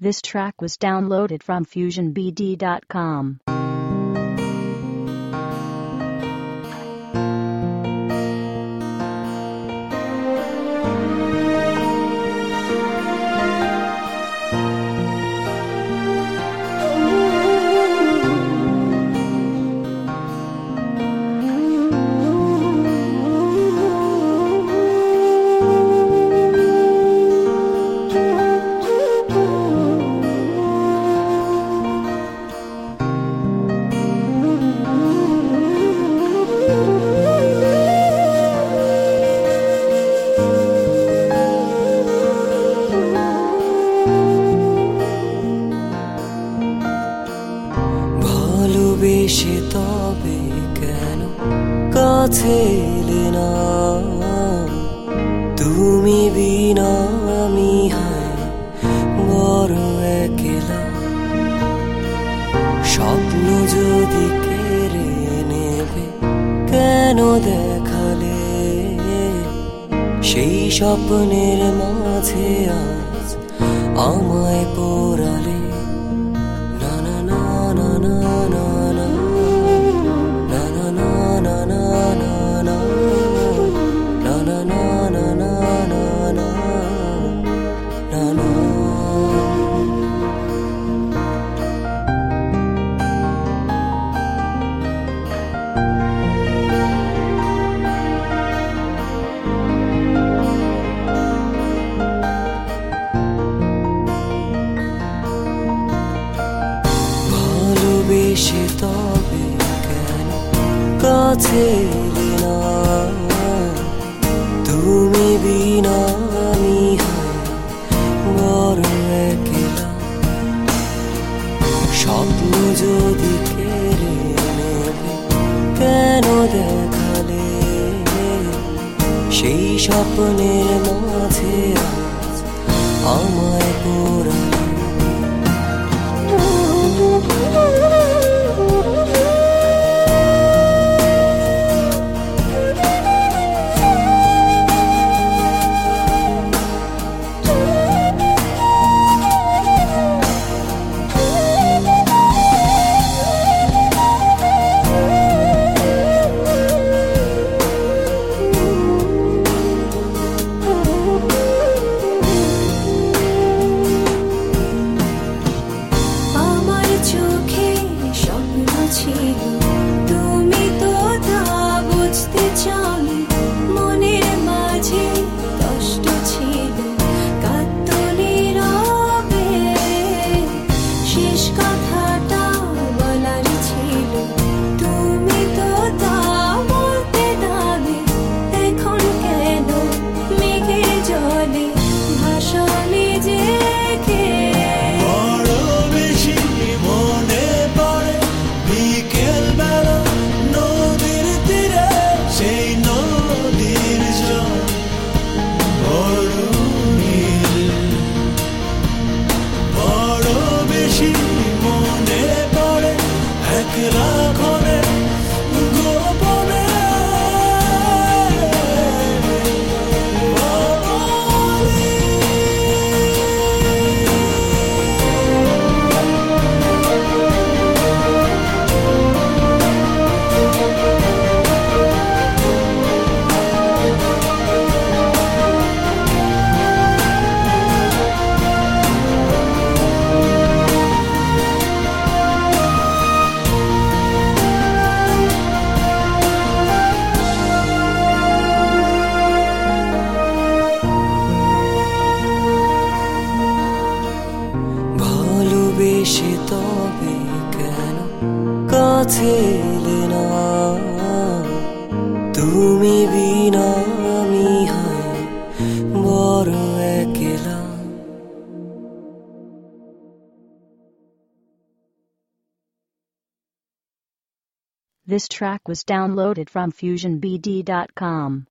This track was downloaded from FusionBD.com. ভালোবেসে তবে কেন কাছে এলে না, তুমি বিনা আমি হয় বড় একলা। স্বপ্ন যদি কেড়ে নেবে কেন দেখালে, সেই স্বপ্নের মাঝে আজ আমায় পোড়ালে। ভালোবেসে তবে কেন কাছে এলে না, তুমি বিনা আমি হয় বড় একলা। স্বপ্ন যদি কেড়ে নেবে কেন দেখালে, সেই স্বপ্নের মাঝে আজ আমায় পোড়ালে। তুমি তো তা বুঝতে চাওনি, মনের মাঝে কষ্ট ছিল, কাঁদত নীরবে। শেষ কথাটা বলার ছিল, তুমি তো তা বলতে দাবি। এখন কেন মেঘের জলে ভাসা নিজেকে? ভালোবেসে তবে কেন কাছে এলে না, তুমি বিনা আমি হয় বড় একলা। This track was downloaded from FusionBD.com.